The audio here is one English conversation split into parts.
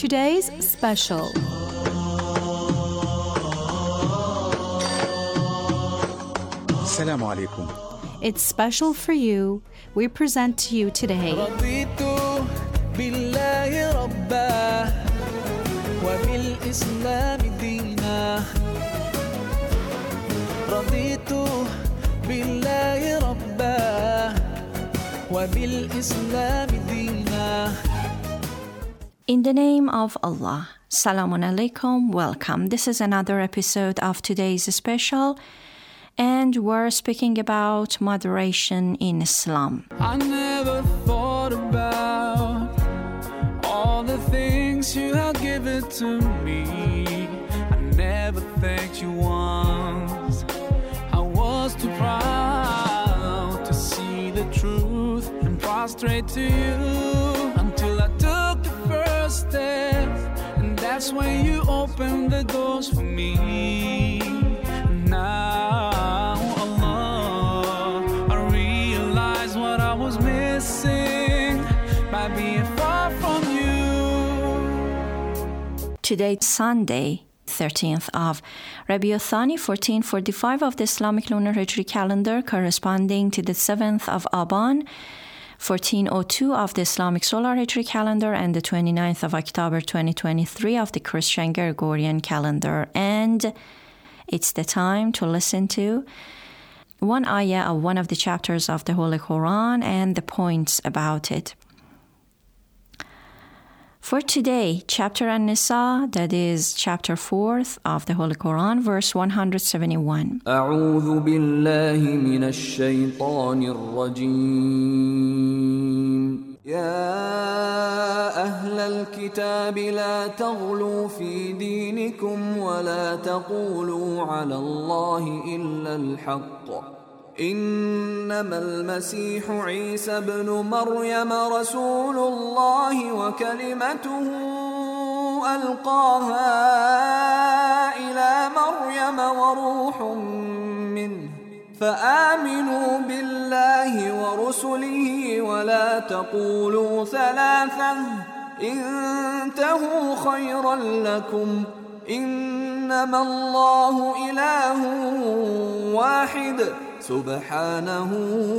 today's special. Assalamu alaikum. It's special for you. We present to you today رضيت بالله ربا وبالإسلام دينا رضيت بالله ربا وبالإسلام دينا. In the name of Allah, Salamun Alaikum, welcome. This is another episode of today's special, and we're speaking about moderation in Islam. I never thought about all the things you have given to me. I never thanked you once. I was too proud to see the truth and prostrate to you until I took the first step, and that's when you opened the doors for me. Now, Allah, I realize what I was missing by being far from you. Today, Sunday, 13th of Rabiul Thani, 1445 of the Islamic Lunar Hijri calendar, corresponding to the 7th of Aban, 1402 of the Islamic Solar Hijri calendar, and the 29th of October 2023 of the Christian Gregorian calendar. And it's the time to listen to one ayah of one of the chapters of the Holy Quran and the points about it. For today, chapter An-Nisa, that is chapter 4th of the Holy Quran, verse 171. أعوذ بالله من الشيطان الرجيم يا أهل الكتاب لا تغلوا في دينكم ولا تقولوا على الله إلا الحق إنما المسيح عيسى ابن مريم رسول الله وكلمته ألقاها إلى مريم وروح منه فآمنوا بالله ورسله ولا تقولوا ثلاثة انتهوا خيرا لكم إنما الله إله واحد سبحانه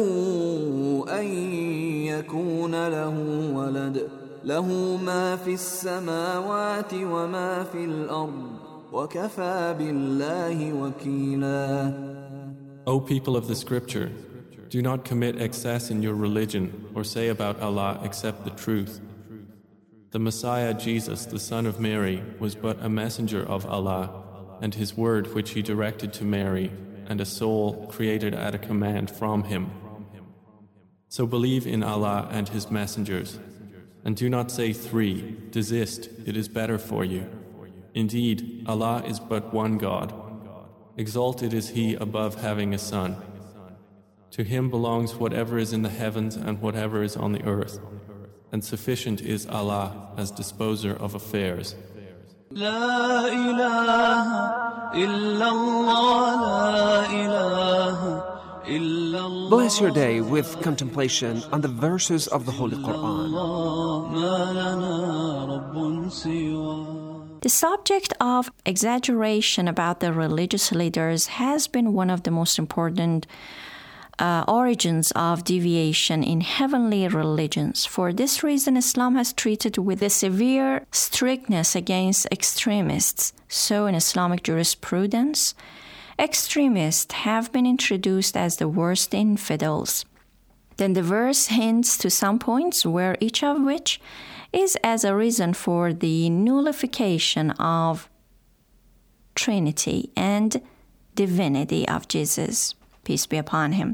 أن يكون له ولد له ما في السماوات وما في الأرض وكفى بالله وكيلا. O people of the scripture, do not commit excess in your religion or say about Allah except the truth. The Messiah Jesus, the son of Mary, was but a messenger of Allah, and his word which he directed to Mary, and a soul created at a command from him. So believe in Allah and his messengers, and do not say three, desist, it is better for you. Indeed, Allah is but one God. Exalted is he above having a son. To him belongs whatever is in the heavens and whatever is on the earth, and sufficient is Allah as disposer of affairs. لا إله إلا الله لا إله إلا الله. Bless your day with contemplation on the verses of the Holy Quran. ما لنا رب سواه. The subject of exaggeration about the religious leaders has been one of the most important origins of deviation in heavenly religions. For this reason, Islam has treated with a severe strictness against extremists. So in Islamic jurisprudence, extremists have been introduced as the worst infidels. Then the verse hints to some points, where each of which is as a reason for the nullification of Trinity and divinity of Jesus, peace be upon him.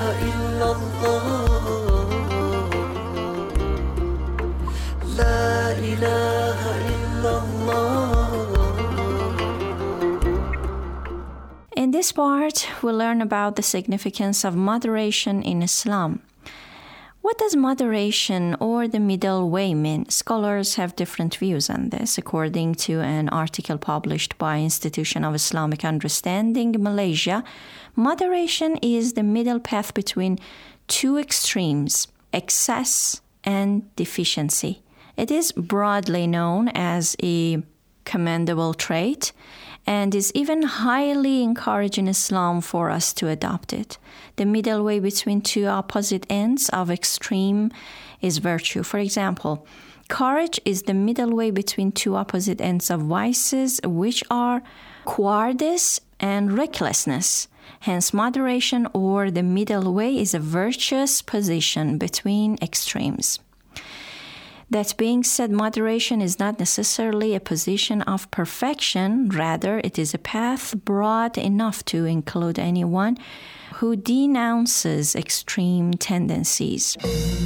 إلا الله لا إله إلا الله. In this part, we learn about the significance of moderation in Islam. What does moderation or the middle way mean? Scholars have different views on this. According to an article published by Institution of Islamic Understanding, Malaysia, moderation is the middle path between two extremes, excess and deficiency. It is broadly known as a commendable trait and is even highly encouraged in Islam for us to adopt it. The middle way between two opposite ends of extreme is virtue. For example, courage is the middle way between two opposite ends of vices, which are cowardice and recklessness. Hence, moderation or the middle way is a virtuous position between extremes. That being said, moderation is not necessarily a position of perfection. Rather, it is a path broad enough to include anyone who denounces extreme tendencies.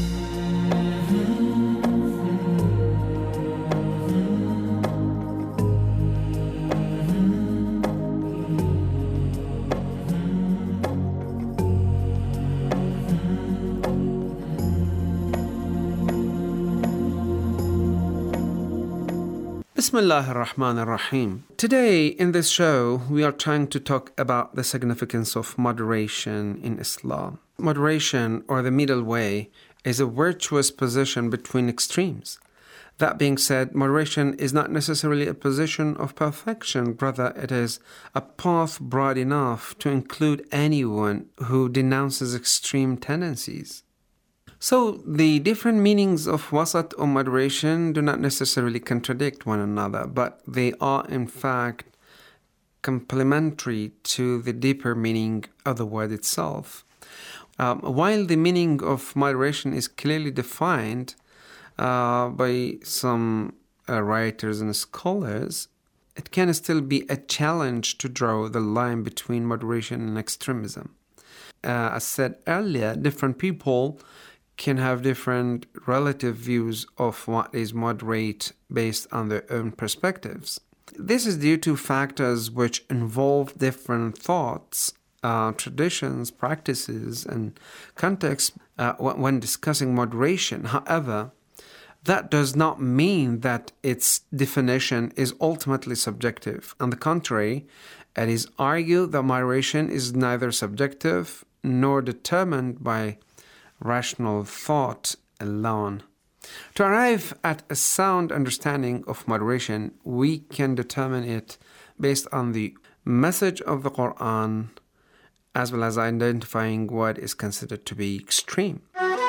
Bismillah ar-Rahman ar-Rahim. Today in this show, we are trying to talk about the significance of moderation in Islam. Moderation, or the middle way, is a virtuous position between extremes. That being said, moderation is not necessarily a position of perfection. Rather, it is a path broad enough to include anyone who denounces extreme tendencies. So, the different meanings of wasat or moderation do not necessarily contradict one another, but they are in fact complementary to the deeper meaning of the word itself. While the meaning of moderation is clearly defined by some writers and scholars, it can still be a challenge to draw the line between moderation and extremism. As said earlier, different people can have different relative views of what is moderate based on their own perspectives. This is due to factors which involve different thoughts, traditions, practices, and contexts when discussing moderation. However, that does not mean that its definition is ultimately subjective. On the contrary, it is argued that moderation is neither subjective nor determined by rational thought alone. To arrive at a sound understanding of moderation, we can determine it based on the message of the Quran, as well as identifying what is considered to be extreme.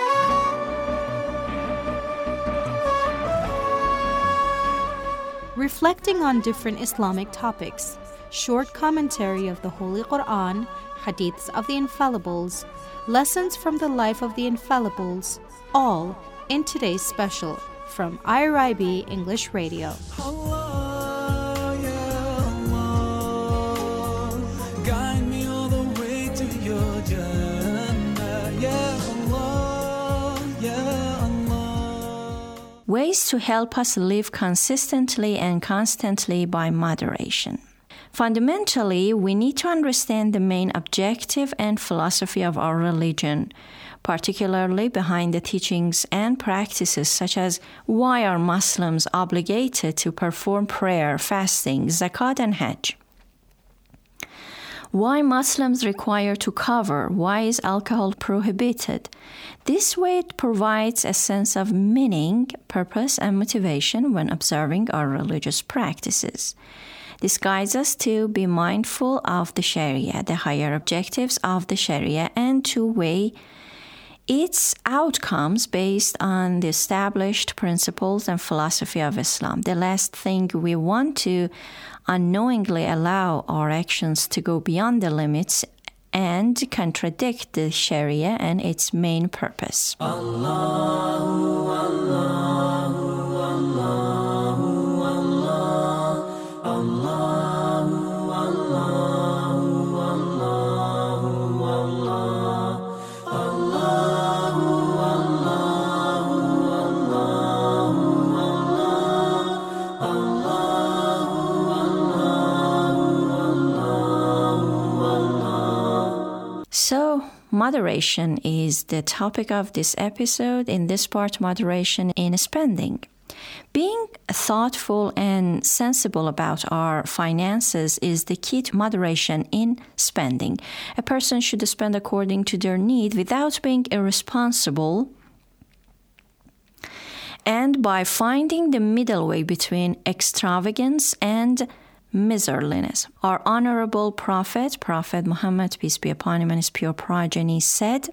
Reflecting on different Islamic topics, short commentary of the Holy Quran, hadiths of the Infallibles, lessons from the life of the Infallibles, all in today's special from IRIB English Radio. Allah, yeah, Allah, guide me all the way to your Jannah, ya Allah, ya Allah. Ways to help us live consistently and constantly by moderation. Fundamentally, we need to understand the main objective and philosophy of our religion, particularly behind the teachings and practices such as why are Muslims obligated to perform prayer, fasting, zakat, and hajj? Why Muslims require to cover? Why is alcohol prohibited? This way it provides a sense of meaning, purpose, and motivation when observing our religious practices. This guides us to be mindful of the Sharia, the higher objectives of the Sharia, and to weigh its outcomes based on the established principles and philosophy of Islam. The last thing we want to unknowingly allow our actions to go beyond the limits and contradict the Sharia and its main purpose. Allahu, Allahu, Allahu, Allahu, Allahu, Allahu, Allahu, moderation is the topic of this episode. In this part, moderation in spending. Being thoughtful and sensible about our finances is the key to moderation in spending. A person should spend according to their need without being irresponsible, and by finding the middle way between extravagance and miserliness. Our honorable Prophet Muhammad, peace be upon him and his pure progeny, said,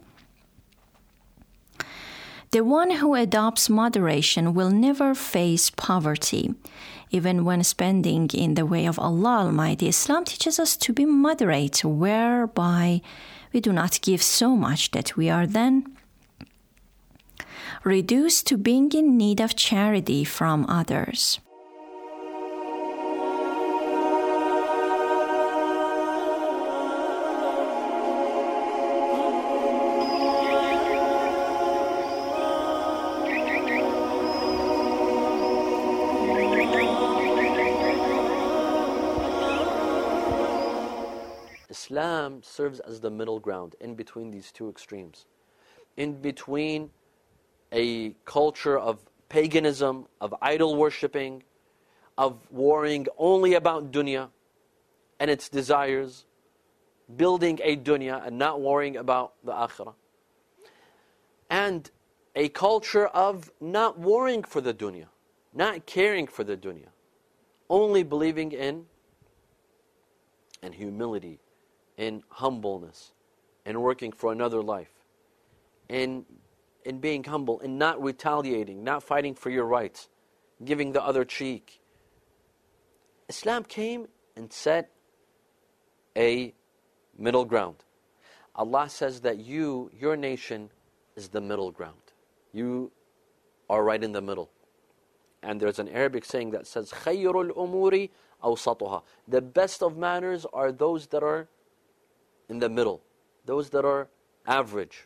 "The one who adopts moderation will never face poverty." Even when spending in the way of Allah Almighty, Islam teaches us to be moderate, whereby we do not give so much that we are then reduced to being in need of charity from others. Islam serves as the middle ground in between these two extremes, in between a culture of paganism, of idol worshipping, of worrying only about dunya and its desires, building a dunya and not worrying about the akhirah, and a culture of not worrying for the dunya, not caring for the dunya, only believing in humility, in humbleness, in working for another life, in being humble, in not retaliating, not fighting for your rights, giving the other cheek. Islam came and set a middle ground. Allah says that your nation is the middle ground. You are right in the middle. And there's an Arabic saying that says, خَيْرُ الْأُمُورِ أَوْسَطُهَا. The best of matters are those that are in the middle, those that are average,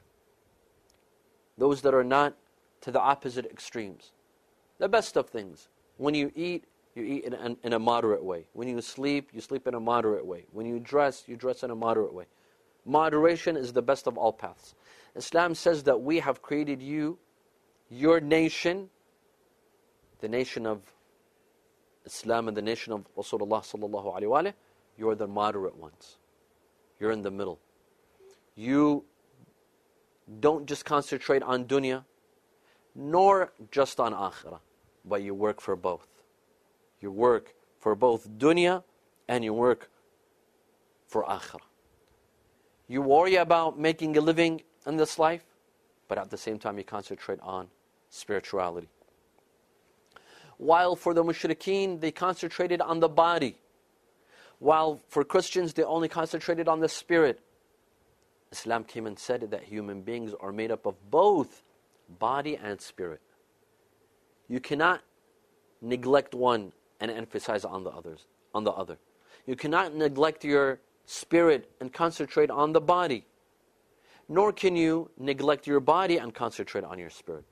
those that are not to the opposite extremes. The best of things. When you eat in a moderate way. When you sleep in a moderate way. When you dress in a moderate way. Moderation is the best of all paths. Islam says that we have created you, your nation, the nation of Islam and the nation of Rasulullah sallallahu alaihi wasallam. You're the moderate ones. You're in the middle. You don't just concentrate on dunya, nor just on akhirah, but you work for both. You work for both dunya and you work for akhirah. You worry about making a living in this life, but at the same time you concentrate on spirituality. While for the mushrikeen, they concentrated on the body, while for Christians, they only concentrated on the spirit. Islam came and said that human beings are made up of both body and spirit. You cannot neglect one and emphasize on the other. You cannot neglect your spirit and concentrate on the body. Nor can you neglect your body and concentrate on your spirit.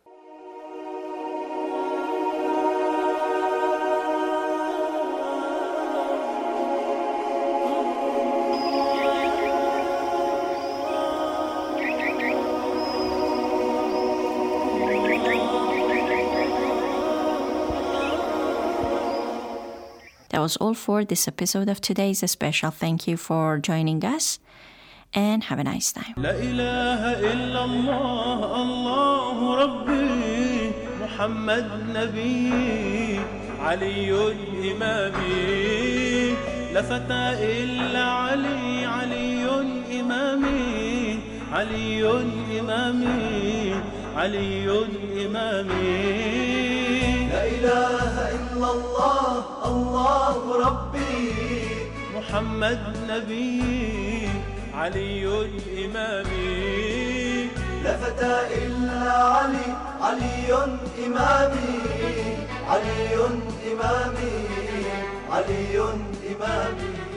That was all for this episode of today's special. Thank you for joining us and have a nice time. لا إله إلا الله الله ربي محمد نبي علي إمامي لا فتى إلا علي علي إمامي علي إمامي علي إمامي لا إله إلا الله الله ربي محمد نبي علي إمامي لا فتى إلا علي علي إمامي علي إمامي علي إمامي